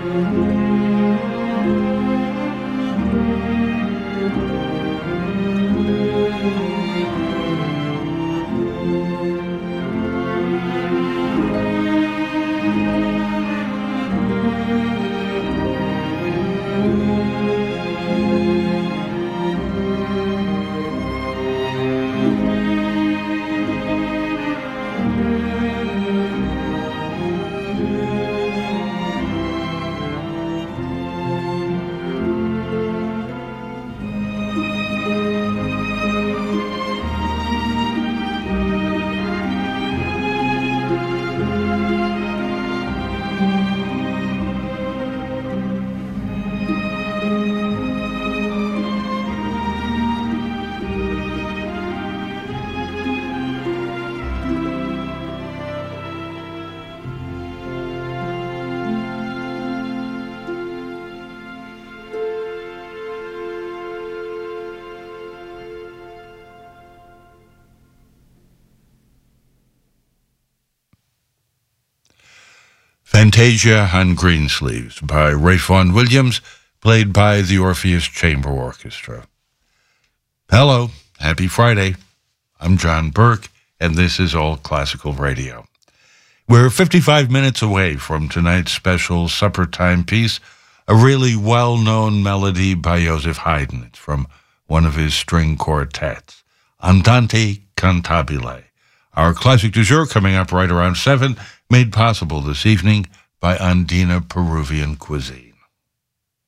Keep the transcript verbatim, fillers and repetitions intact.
Fantasia on Greensleeves by Ralph Vaughan Williams, played by the Orpheus Chamber Orchestra. Hello, happy Friday. I'm John Burke, and this is All Classical Radio. We're fifty-five minutes away from tonight's special supper time piece, a really well-known melody by Joseph Haydn. It's from one of his string quartets, Andante Cantabile. Our classic du jour coming up right around seven, made possible this evening by Andina Peruvian Cuisine.